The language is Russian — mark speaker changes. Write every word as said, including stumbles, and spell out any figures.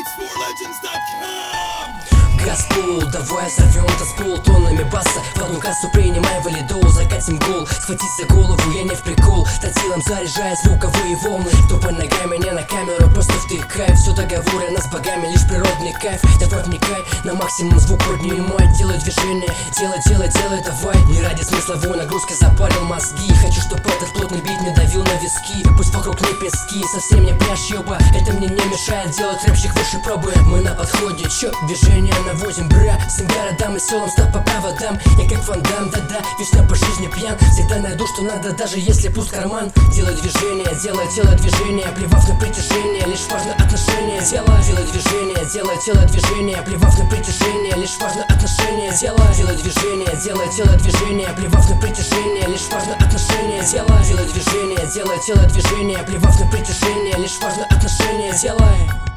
Speaker 1: beats for legends dot com.
Speaker 2: Газпул, давай сорвем танцпол тоннами баса. В одну кассу принимай валидол, закатим гол. Схватить за голову я не в прикол. Статилом заряжая звуковые волны. Тупо ногами, не на камеру, просто втыкай. Все договоры нас с богами, лишь природный кайф. Давай вникай, на максимум звук поднимай. Делай движение, делай, делай, делай, давай. Не ради смысловой нагрузки запарил мозги. Хочу, чтоб этот плотный бит не давил на виски. Пусть вокруг не пески, совсем не пляж, ёба. Это мне не мешает делать рэпчик выше пробы. Мы на подходе, чё, движение наводим, бра. Всем городам и селам, став по проводам. Я как Ван Дам, да-да, вечно по жизни пьян. Всегда найду, что надо, даже если пуст карман. Делай движение, делай тело движение, плевав на притяжение, лишь важно отношение тела. Делай движение, делай тело движение, плевав на притяжение, лишь важно отношение тела. Делай движение, делай тело движение, плевав на притяжение, лишь важно отношение тела. Делай движение, делай тело движение, плевав на притяжение, лишь важно отношение тела.